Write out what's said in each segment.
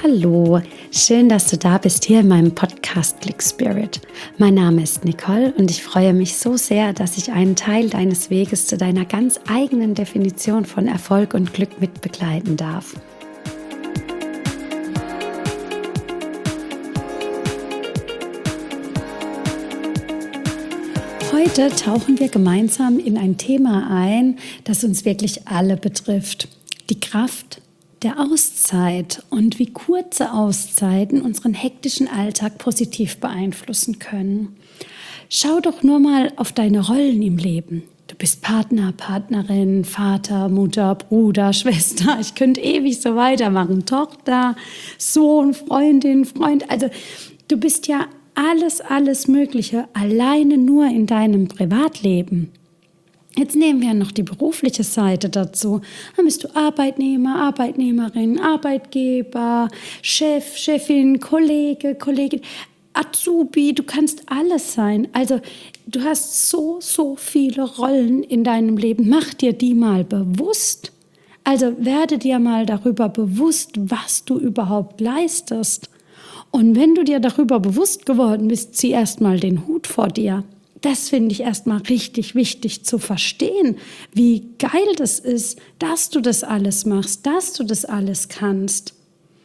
Hallo, schön, dass du da bist hier in meinem Podcast Click Spirit. Mein Name ist Nicole und ich freue mich so sehr, dass ich einen Teil deines Weges zu deiner ganz eigenen Definition von Erfolg und Glück mit begleiten darf. Heute tauchen wir gemeinsam in ein Thema ein, das uns wirklich alle betrifft. Die Kraft der Auszeit und wie kurze Auszeiten unseren hektischen Alltag positiv beeinflussen können. Schau doch nur mal auf deine Rollen im Leben. Du bist Partner, Partnerin, Vater, Mutter, Bruder, Schwester. Ich könnte ewig so weitermachen. Tochter, Sohn, Freundin, Freund. Also du bist ja alles Mögliche alleine nur in deinem Privatleben. Jetzt nehmen wir noch die berufliche Seite dazu. Dann bist du Arbeitnehmer, Arbeitnehmerin, Arbeitgeber, Chef, Chefin, Kollege, Kollegin, Azubi. Du kannst alles sein. Also du hast so viele Rollen in deinem Leben. Mach dir die mal bewusst. Also werde dir mal darüber bewusst, was du überhaupt leistest. Und wenn du dir darüber bewusst geworden bist, zieh erstmal den Hut vor dir. Das finde ich erstmal richtig wichtig zu verstehen, wie geil das ist, dass du das alles machst, dass du das alles kannst.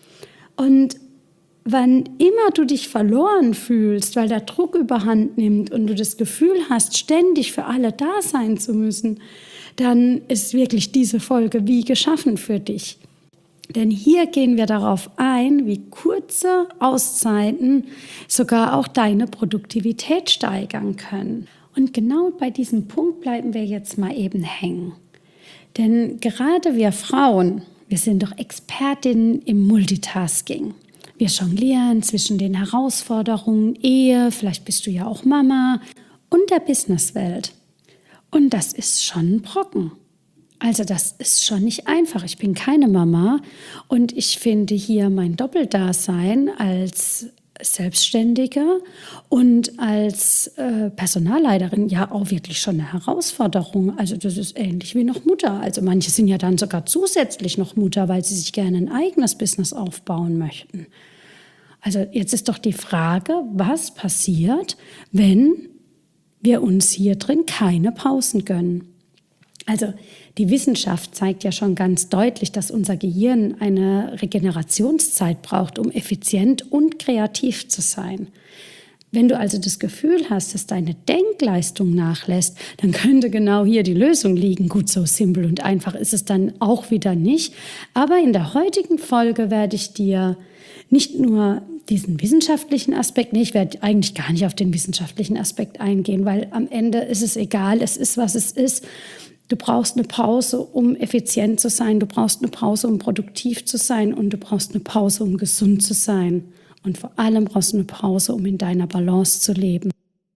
Und wann immer du dich verloren fühlst, weil der Druck überhand nimmt und du das Gefühl hast, ständig für alle da sein zu müssen, dann ist wirklich diese Folge wie geschaffen für dich. Denn hier gehen wir darauf ein, wie kurze Auszeiten sogar auch deine Produktivität steigern können. Und genau bei diesem Punkt bleiben wir jetzt mal eben hängen. Denn gerade wir Frauen, wir sind doch Expertinnen im Multitasking. Wir jonglieren zwischen den Herausforderungen, Ehe, vielleicht bist du ja auch Mama, und der Businesswelt. Und das ist schon ein Brocken. Also das ist schon nicht einfach. Ich bin keine Mama und ich finde hier mein Doppeldasein als Selbstständige und als Personalleiterin ja auch wirklich schon eine Herausforderung. Also das ist ähnlich wie noch Mutter. Also manche sind ja dann sogar zusätzlich noch Mutter, weil sie sich gerne ein eigenes Business aufbauen möchten. Also jetzt ist doch die Frage, was passiert, wenn wir uns hier drin keine Pausen gönnen? Also die Wissenschaft zeigt ja schon ganz deutlich, dass unser Gehirn eine Regenerationszeit braucht, um effizient und kreativ zu sein. Wenn du also das Gefühl hast, dass deine Denkleistung nachlässt, dann könnte genau hier die Lösung liegen. Gut, so simpel und einfach ist es dann auch wieder nicht. Aber in der heutigen Folge werde ich dir nicht nur diesen wissenschaftlichen Aspekt, ich werde eigentlich gar nicht auf den wissenschaftlichen Aspekt eingehen, weil am Ende ist es egal, es ist, was es ist. Du brauchst eine Pause, um effizient zu sein. Du brauchst eine Pause, um produktiv zu sein. Und du brauchst eine Pause, um gesund zu sein. Und vor allem brauchst du eine Pause, um in deiner Balance zu leben.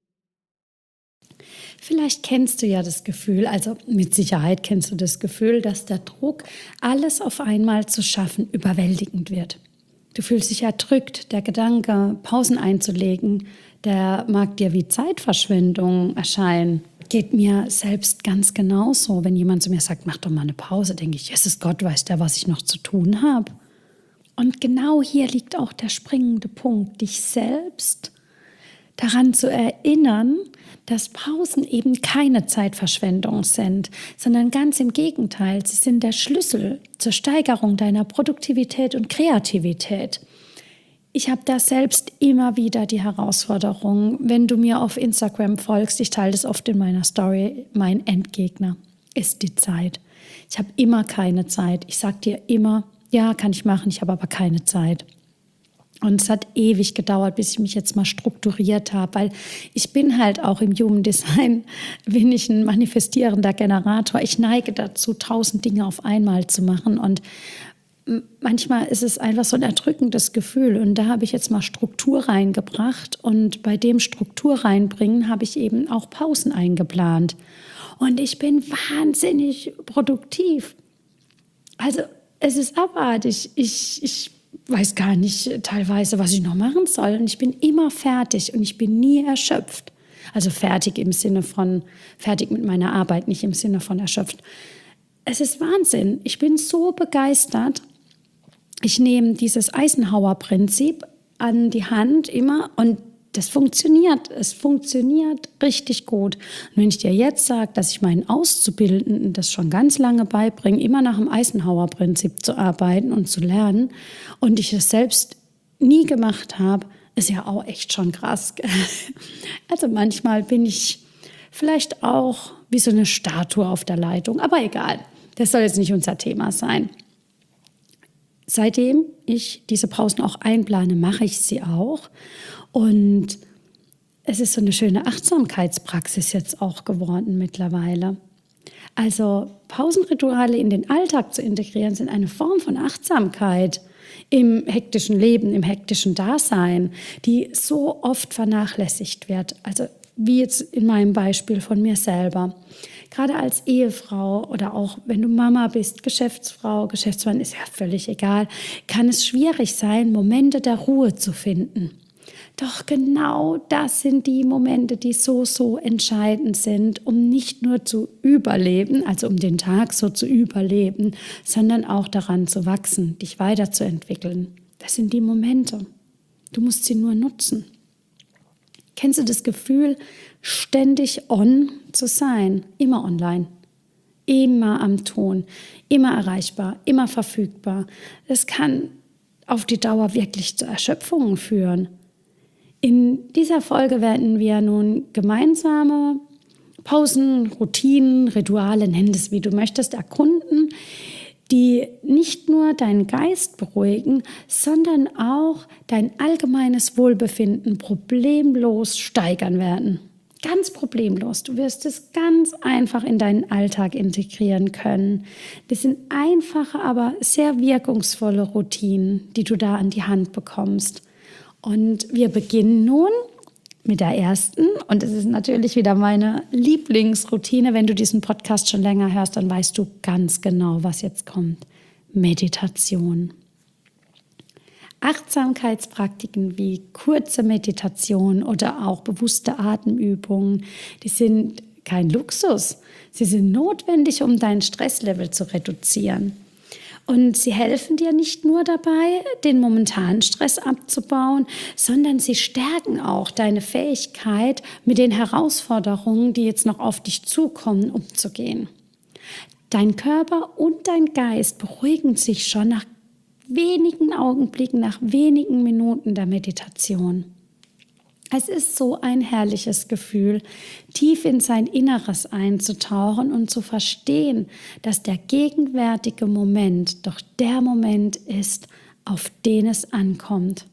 Vielleicht kennst du ja das Gefühl, also mit Sicherheit kennst du das Gefühl, dass der Druck, alles auf einmal zu schaffen, überwältigend wird. Du fühlst dich erdrückt. Der Gedanke, Pausen einzulegen, der mag dir wie Zeitverschwendung erscheinen. Geht mir selbst ganz genauso. Wenn jemand zu mir sagt, mach doch mal eine Pause, denke ich, Jesus Gott, weiß der, was ich noch zu tun habe. Und genau hier liegt auch der springende Punkt, dich selbst daran zu erinnern, dass Pausen eben keine Zeitverschwendung sind, sondern ganz im Gegenteil, sie sind der Schlüssel zur Steigerung deiner Produktivität und Kreativität. Ich habe da selbst immer wieder die Herausforderung, wenn du mir auf Instagram folgst, ich teile das oft in meiner Story, mein Endgegner ist die Zeit. Ich habe immer keine Zeit. Ich sage dir immer, ja, kann ich machen, ich habe aber keine Zeit. Und es hat ewig gedauert, bis ich mich jetzt mal strukturiert habe, weil ich bin halt auch im Human Design, bin ich ein manifestierender Generator. Ich neige dazu, 1000 Dinge auf einmal zu machen und manchmal ist es einfach so ein erdrückendes Gefühl und da habe ich jetzt mal Struktur reingebracht und bei dem Struktur reinbringen habe ich eben auch Pausen eingeplant und ich bin wahnsinnig produktiv. Also es ist abartig. Ich weiß gar nicht teilweise, was ich noch machen soll und ich bin immer fertig und ich bin nie erschöpft. Also fertig im Sinne von fertig mit meiner Arbeit, nicht im Sinne von erschöpft. Es ist Wahnsinn. Ich bin so begeistert. Ich nehme dieses Eisenhower-Prinzip an die Hand immer und das funktioniert. Es funktioniert richtig gut. Und wenn ich dir jetzt sage, dass ich meinen Auszubildenden das schon ganz lange beibringe, immer nach dem Eisenhower-Prinzip zu arbeiten und zu lernen und ich es selbst nie gemacht habe, ist ja auch echt schon krass. Also manchmal bin ich vielleicht auch wie so eine Statue auf der Leitung, aber egal, das soll jetzt nicht unser Thema sein. Seitdem ich diese Pausen auch einplane, mache ich sie auch. Und es ist so eine schöne Achtsamkeitspraxis jetzt auch geworden mittlerweile. Also Pausenrituale in den Alltag zu integrieren, sind eine Form von Achtsamkeit im hektischen Leben, im hektischen Dasein, die so oft vernachlässigt wird. Also wie jetzt in meinem Beispiel von mir selber. Gerade als Ehefrau oder auch wenn du Mama bist, Geschäftsfrau, Geschäftsmann, ist ja völlig egal, kann es schwierig sein, Momente der Ruhe zu finden. Doch genau das sind die Momente, die so entscheidend sind, um nicht nur zu überleben, also um den Tag so zu überleben, sondern auch daran zu wachsen, dich weiterzuentwickeln. Das sind die Momente. Du musst sie nur nutzen. Kennst du das Gefühl, ständig on zu sein? Immer online, immer am Ton, immer erreichbar, immer verfügbar. Das kann auf die Dauer wirklich zu Erschöpfungen führen. In dieser Folge werden wir nun gemeinsame Pausen, Routinen, Rituale, nenn es wie du möchtest, erkunden, die nicht nur deinen Geist beruhigen, sondern auch dein allgemeines Wohlbefinden problemlos steigern werden. Ganz problemlos. Du wirst es ganz einfach in deinen Alltag integrieren können. Das sind einfache, aber sehr wirkungsvolle Routinen, die du da an die Hand bekommst. Und wir beginnen nun mit der ersten. Und es ist natürlich wieder meine Lieblingsroutine. Wenn du diesen Podcast schon länger hörst, dann weißt du ganz genau, was jetzt kommt. Meditation. Achtsamkeitspraktiken wie kurze Meditation oder auch bewusste Atemübungen, die sind kein Luxus. Sie sind notwendig, um dein Stresslevel zu reduzieren. Und sie helfen dir nicht nur dabei, den momentanen Stress abzubauen, sondern sie stärken auch deine Fähigkeit, mit den Herausforderungen, die jetzt noch auf dich zukommen, umzugehen. Dein Körper und dein Geist beruhigen sich schon nach wenigen Augenblicken, nach wenigen Minuten der Meditation. Es ist so ein herrliches Gefühl, tief in sein Inneres einzutauchen und zu verstehen, dass der gegenwärtige Moment doch der Moment ist, auf den es ankommt.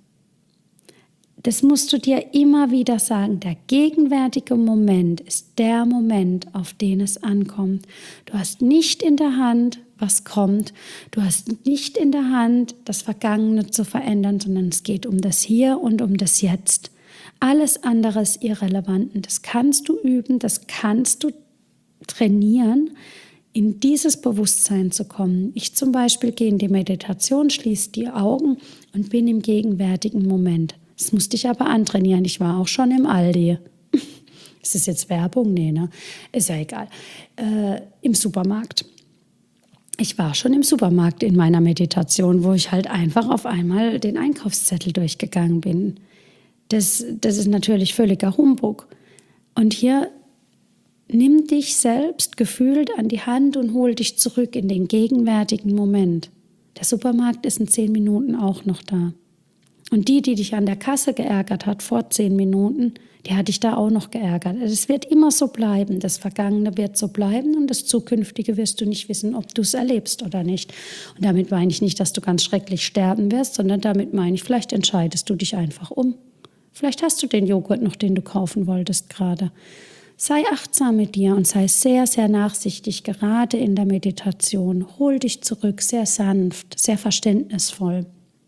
Das musst du dir immer wieder sagen. Der gegenwärtige Moment ist der Moment, auf den es ankommt. Du hast nicht in der Hand, was kommt. Du hast nicht in der Hand, das Vergangene zu verändern, sondern es geht um das Hier und um das Jetzt. Alles andere ist irrelevant. Das kannst du üben, das kannst du trainieren, in dieses Bewusstsein zu kommen. Ich zum Beispiel gehe in die Meditation, schließe die Augen und bin im gegenwärtigen Moment. Das musste ich aber antrainieren. Ich war auch schon im Aldi. Ist das jetzt Werbung? Nee, ne? Ist ja egal. Im Supermarkt. Ich war schon im Supermarkt in meiner Meditation, wo ich halt einfach auf einmal den Einkaufszettel durchgegangen bin. Das ist natürlich völliger Humbug. Und hier nimm dich selbst gefühlt an die Hand und hol dich zurück in den gegenwärtigen Moment. Der Supermarkt ist in 10 Minuten auch noch da. Und die dich an der Kasse geärgert hat vor 10 Minuten, die hat dich da auch noch geärgert. Es wird immer so bleiben. Das Vergangene wird so bleiben und das Zukünftige wirst du nicht wissen, ob du es erlebst oder nicht. Und damit meine ich nicht, dass du ganz schrecklich sterben wirst, sondern damit meine ich, vielleicht entscheidest du dich einfach um. Vielleicht hast du den Joghurt noch, den du kaufen wolltest gerade. Sei achtsam mit dir und sei sehr, sehr nachsichtig, gerade in der Meditation. Hol dich zurück, sehr sanft, sehr verständnisvoll.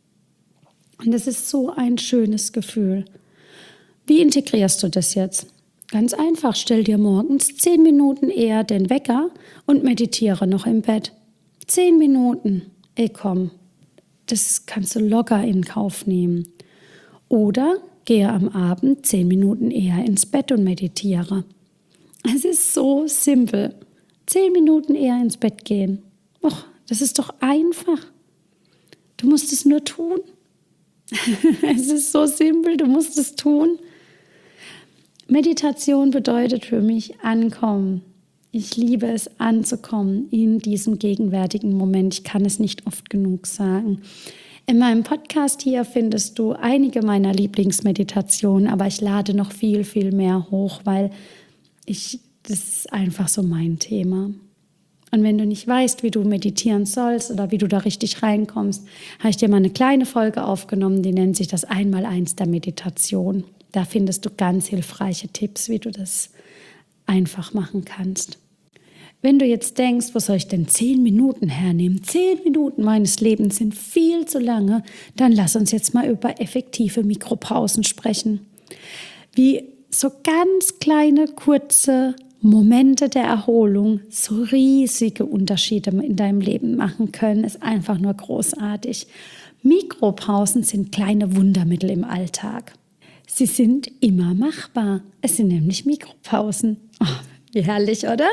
Und es ist so ein schönes Gefühl. Wie integrierst du das jetzt? Ganz einfach, stell dir morgens 10 Minuten eher den Wecker und meditiere noch im Bett. 10 Minuten, ey komm, das kannst du locker in Kauf nehmen. Oder gehe am Abend 10 Minuten eher ins Bett und meditiere. Es ist so simpel. 10 Minuten eher ins Bett gehen. Och, das ist doch einfach. Du musst es nur tun. Es ist so simpel, du musst es tun. Meditation bedeutet für mich ankommen. Ich liebe es, anzukommen in diesem gegenwärtigen Moment. Ich kann es nicht oft genug sagen. In meinem Podcast hier findest du einige meiner Lieblingsmeditationen, aber ich lade noch viel, viel mehr hoch, weil das ist einfach so mein Thema. Und wenn du nicht weißt, wie du meditieren sollst oder wie du da richtig reinkommst, habe ich dir mal eine kleine Folge aufgenommen, die nennt sich das Einmaleins der Meditation. Da findest du ganz hilfreiche Tipps, wie du das einfach machen kannst. Wenn du jetzt denkst, wo soll ich denn 10 Minuten hernehmen? 10 Minuten meines Lebens sind viel zu lange. Dann lass uns jetzt mal über effektive Mikropausen sprechen. Wie so ganz kleine, kurze Momente der Erholung so riesige Unterschiede in deinem Leben machen können, ist einfach nur großartig. Mikropausen sind kleine Wundermittel im Alltag. Sie sind immer machbar. Es sind nämlich Mikropausen. Oh, wie herrlich, oder?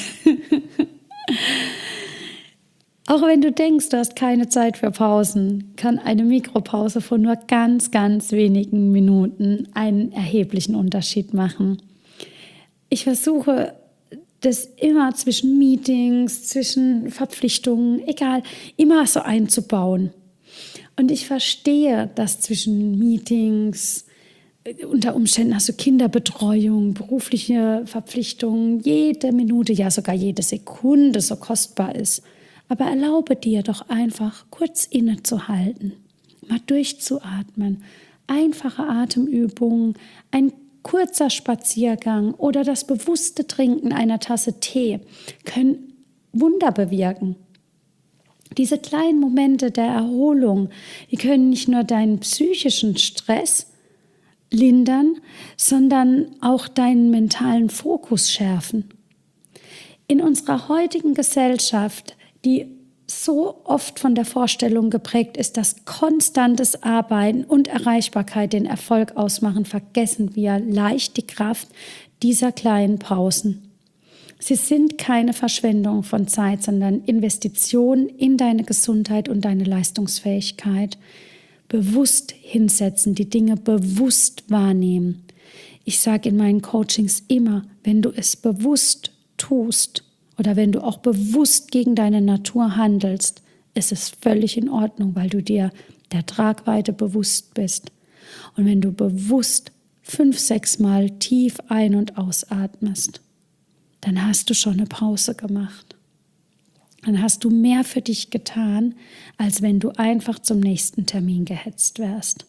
Auch wenn du denkst, du hast keine Zeit für Pausen, kann eine Mikropause von nur ganz, ganz wenigen Minuten einen erheblichen Unterschied machen. Ich versuche, das immer zwischen Meetings, zwischen Verpflichtungen, egal, immer so einzubauen. Und ich verstehe, dass zwischen Meetings, unter Umständen hast du Kinderbetreuung, berufliche Verpflichtungen, jede Minute, ja sogar jede Sekunde so kostbar ist. Aber erlaube dir doch einfach, kurz innezuhalten, mal durchzuatmen. Einfache Atemübungen, ein kurzer Spaziergang oder das bewusste Trinken einer Tasse Tee können Wunder bewirken. Diese kleinen Momente der Erholung, die können nicht nur deinen psychischen Stress lindern, sondern auch deinen mentalen Fokus schärfen. In unserer heutigen Gesellschaft, die so oft von der Vorstellung geprägt ist, dass konstantes Arbeiten und Erreichbarkeit den Erfolg ausmachen, vergessen wir leicht die Kraft dieser kleinen Pausen. Sie sind keine Verschwendung von Zeit, sondern Investition in deine Gesundheit und deine Leistungsfähigkeit. Bewusst hinsetzen, die Dinge bewusst wahrnehmen. Ich sage in meinen Coachings immer, wenn du es bewusst tust oder wenn du auch bewusst gegen deine Natur handelst, ist es völlig in Ordnung, weil du dir der Tragweite bewusst bist. Und wenn du bewusst 5-6 Mal tief ein- und ausatmest, dann hast du schon eine Pause gemacht. Dann hast du mehr für dich getan, als wenn du einfach zum nächsten Termin gehetzt wärst.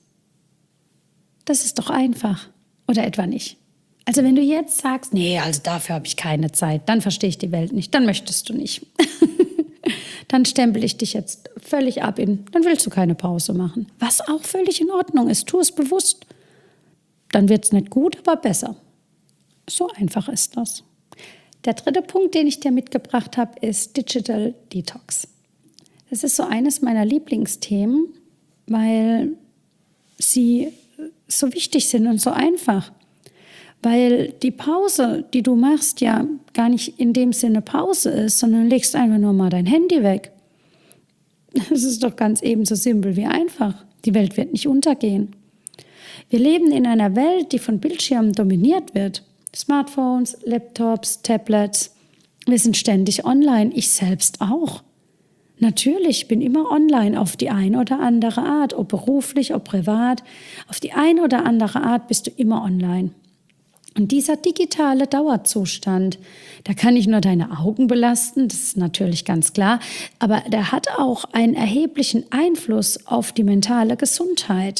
Das ist doch einfach. Oder etwa nicht? Also wenn du jetzt sagst, nee, also dafür habe ich keine Zeit, dann verstehe ich die Welt nicht, dann möchtest du nicht. Dann stempel ich dich jetzt völlig ab dann willst du keine Pause machen. Was auch völlig in Ordnung ist, tu es bewusst. Dann wird es nicht gut, aber besser. So einfach ist das. Der dritte Punkt, den ich dir mitgebracht habe, ist Digital Detox. Das ist so eines meiner Lieblingsthemen, weil sie so wichtig sind und so einfach. Weil die Pause, die du machst, ja gar nicht in dem Sinne Pause ist, sondern legst einfach nur mal dein Handy weg. Das ist doch ganz ebenso simpel wie einfach. Die Welt wird nicht untergehen. Wir leben in einer Welt, die von Bildschirmen dominiert wird. Smartphones, Laptops, Tablets. Wir sind ständig online, ich selbst auch. Natürlich bin immer online auf die eine oder andere Art, ob beruflich, ob privat. Auf die eine oder andere Art bist du immer online. Und dieser digitale Dauerzustand, der kann nicht nur deine Augen belasten, das ist natürlich ganz klar, aber der hat auch einen erheblichen Einfluss auf die mentale Gesundheit.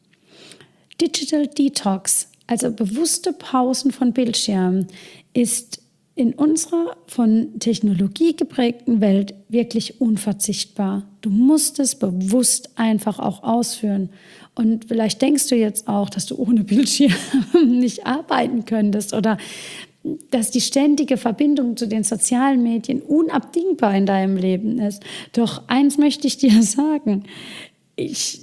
Digital Detox, also bewusste Pausen von Bildschirmen, ist in unserer von Technologie geprägten Welt wirklich unverzichtbar. Du musst es bewusst einfach auch ausführen. Und vielleicht denkst du jetzt auch, dass du ohne Bildschirm nicht arbeiten könntest oder dass die ständige Verbindung zu den sozialen Medien unabdingbar in deinem Leben ist. Doch eins möchte ich dir sagen, ich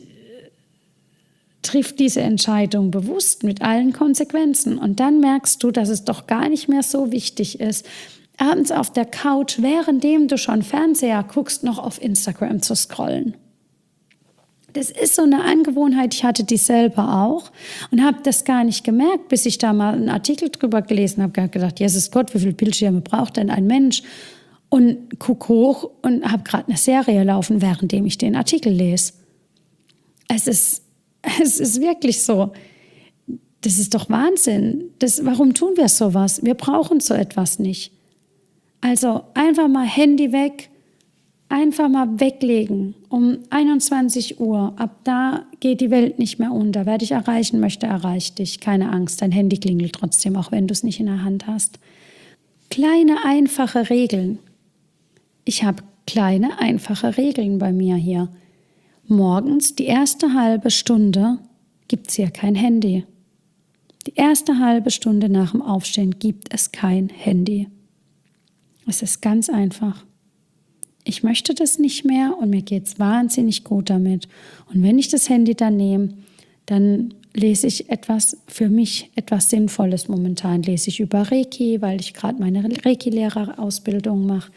triff diese Entscheidung bewusst mit allen Konsequenzen. Und dann merkst du, dass es doch gar nicht mehr so wichtig ist, abends auf der Couch, währenddem du schon Fernseher guckst, noch auf Instagram zu scrollen. das ist so eine Angewohnheit, ich hatte die selber auch und habe das gar nicht gemerkt, bis ich da mal einen Artikel drüber gelesen habe, gedacht, Jesus Gott, wie viele Bildschirme braucht denn ein Mensch? Und guck hoch und habe gerade eine Serie laufen, währenddem ich den Artikel lese. Es ist wirklich so. Das ist doch Wahnsinn. Warum tun wir sowas? Wir brauchen so etwas nicht. Also einfach mal Handy weg, einfach mal weglegen. Um 21 Uhr, ab da geht die Welt nicht mehr unter. Wer dich erreichen möchte, erreicht dich. Keine Angst, dein Handy klingelt trotzdem, auch wenn du es nicht in der Hand hast. Kleine, einfache Regeln. Ich habe kleine, einfache Regeln bei mir hier. Morgens, die erste halbe Stunde, gibt es hier kein Handy. Die erste halbe Stunde nach dem Aufstehen gibt es kein Handy. Es ist ganz einfach. Ich möchte das nicht mehr und mir geht es wahnsinnig gut damit. Und wenn ich das Handy dann nehme, dann lese ich etwas für mich, etwas Sinnvolles momentan. Lese ich über Reiki, weil ich gerade meine Reiki-Lehrerausbildung mache.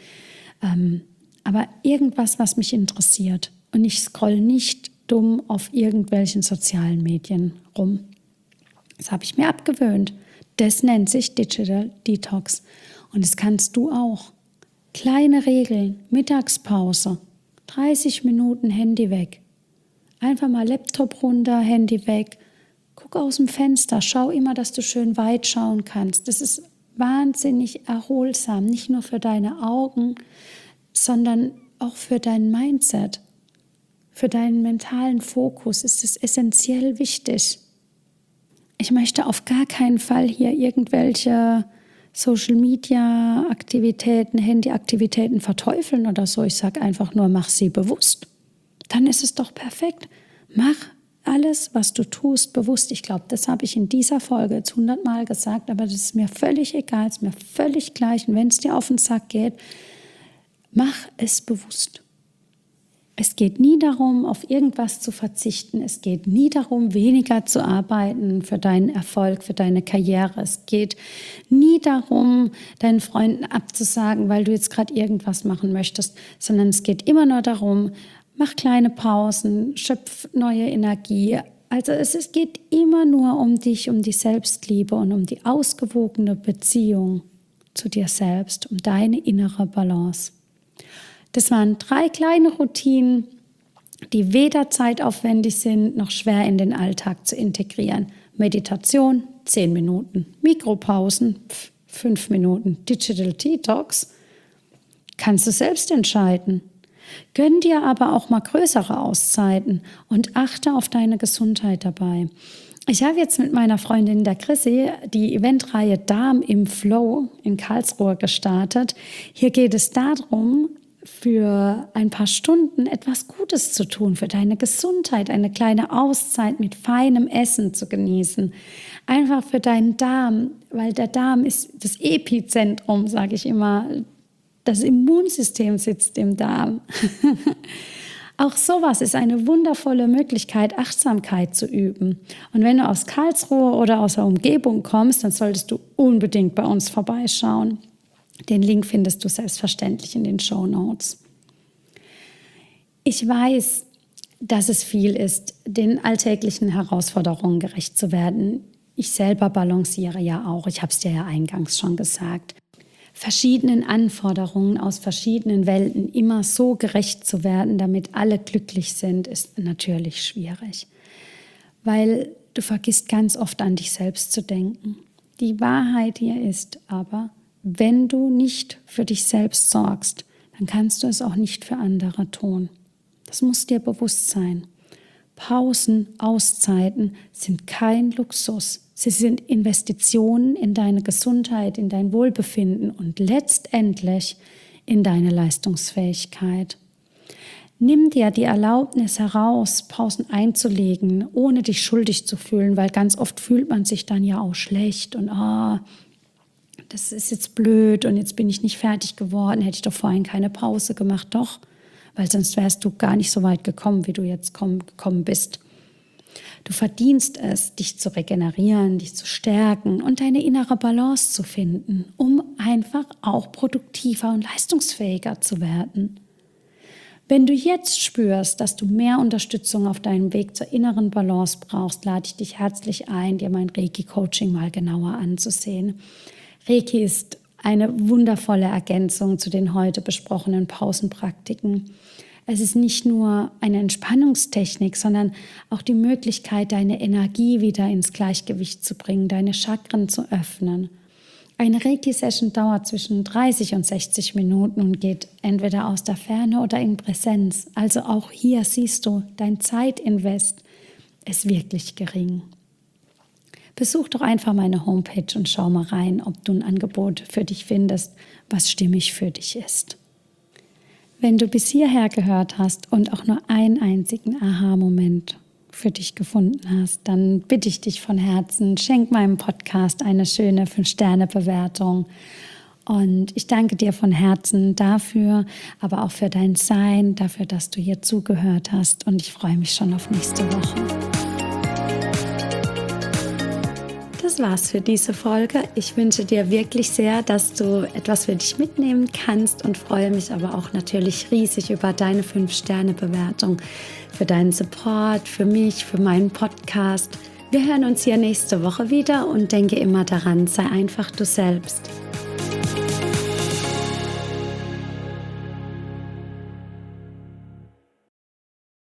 Aber irgendwas, was mich interessiert. Und ich scroll nicht dumm auf irgendwelchen sozialen Medien rum. Das habe ich mir abgewöhnt. Das nennt sich Digital Detox. Und das kannst du auch. Kleine Regeln, Mittagspause, 30 Minuten Handy weg. Einfach mal Laptop runter, Handy weg. Guck aus dem Fenster, schau immer, dass du schön weit schauen kannst. Das ist wahnsinnig erholsam, nicht nur für deine Augen, sondern auch für dein Mindset. Für deinen mentalen Fokus ist es essentiell wichtig. Ich möchte auf gar keinen Fall hier irgendwelche Social-Media-Aktivitäten, Handy-Aktivitäten verteufeln oder so. Ich sage einfach nur, mach sie bewusst. Dann ist es doch perfekt. Mach alles, was du tust, bewusst. Ich glaube, das habe ich in dieser Folge jetzt 100-mal gesagt, aber das ist mir völlig egal, ist mir völlig gleich. Und wenn es dir auf den Sack geht, mach es bewusst. Es geht nie darum, auf irgendwas zu verzichten. Es geht nie darum, weniger zu arbeiten für deinen Erfolg, für deine Karriere. Es geht nie darum, deinen Freunden abzusagen, weil du jetzt gerade irgendwas machen möchtest, sondern es geht immer nur darum, mach kleine Pausen, schöpf neue Energie. Also es geht immer nur um dich, um die Selbstliebe und um die ausgewogene Beziehung zu dir selbst, um deine innere Balance. Das waren 3 kleine Routinen, die weder zeitaufwendig sind, noch schwer in den Alltag zu integrieren. Meditation, 10 Minuten. Mikropausen, 5 Minuten. Digital Detox, kannst du selbst entscheiden. Gönn dir aber auch mal größere Auszeiten und achte auf deine Gesundheit dabei. Ich habe jetzt mit meiner Freundin der Chrissy die Eventreihe Darm im Flow in Karlsruhe gestartet. Hier geht es darum, für ein paar Stunden etwas Gutes zu tun, für deine Gesundheit, eine kleine Auszeit mit feinem Essen zu genießen. Einfach für deinen Darm, weil der Darm ist das Epizentrum, sage ich immer. Das Immunsystem sitzt im Darm. Auch sowas ist eine wundervolle Möglichkeit, Achtsamkeit zu üben. Und wenn du aus Karlsruhe oder aus der Umgebung kommst, dann solltest du unbedingt bei uns vorbeischauen. Den Link findest du selbstverständlich in den Shownotes. Ich weiß, dass es viel ist, den alltäglichen Herausforderungen gerecht zu werden. Ich selber balanciere ja auch, ich habe es dir ja eingangs schon gesagt. Verschiedenen Anforderungen aus verschiedenen Welten immer so gerecht zu werden, damit alle glücklich sind, ist natürlich schwierig. Weil du vergisst ganz oft an dich selbst zu denken. Die Wahrheit hier ist aber, wenn du nicht für dich selbst sorgst, dann kannst du es auch nicht für andere tun. Das muss dir bewusst sein. Pausen, Auszeiten sind kein Luxus. Sie sind Investitionen in deine Gesundheit, in dein Wohlbefinden und letztendlich in deine Leistungsfähigkeit. Nimm dir die Erlaubnis heraus, Pausen einzulegen, ohne dich schuldig zu fühlen, weil ganz oft fühlt man sich dann ja auch schlecht und das ist jetzt blöd und jetzt bin ich nicht fertig geworden, hätte ich doch vorhin keine Pause gemacht. Doch, weil sonst wärst du gar nicht so weit gekommen, wie du jetzt gekommen bist. Du verdienst es, dich zu regenerieren, dich zu stärken und deine innere Balance zu finden, um einfach auch produktiver und leistungsfähiger zu werden. Wenn du jetzt spürst, dass du mehr Unterstützung auf deinem Weg zur inneren Balance brauchst, lade ich dich herzlich ein, dir mein Reiki-Coaching mal genauer anzusehen. Reiki ist eine wundervolle Ergänzung zu den heute besprochenen Pausenpraktiken. Es ist nicht nur eine Entspannungstechnik, sondern auch die Möglichkeit, deine Energie wieder ins Gleichgewicht zu bringen, deine Chakren zu öffnen. Eine Reiki-Session dauert zwischen 30 und 60 Minuten und geht entweder aus der Ferne oder in Präsenz. Also auch hier siehst du, dein Zeitinvest ist wirklich gering. Besuch doch einfach meine Homepage und schau mal rein, ob du ein Angebot für dich findest, was stimmig für dich ist. Wenn du bis hierher gehört hast und auch nur einen einzigen Aha-Moment für dich gefunden hast, dann bitte ich dich von Herzen, schenk meinem Podcast eine schöne 5-Sterne-Bewertung. Und ich danke dir von Herzen dafür, aber auch für dein Sein, dafür, dass du hier zugehört hast. Und ich freue mich schon auf nächste Woche. Das war's für diese Folge. Ich wünsche dir wirklich sehr, dass du etwas für dich mitnehmen kannst und freue mich aber auch natürlich riesig über deine 5-Sterne-Bewertung, für deinen Support, für mich, für meinen Podcast. Wir hören uns hier nächste Woche wieder und denke immer daran, sei einfach du selbst.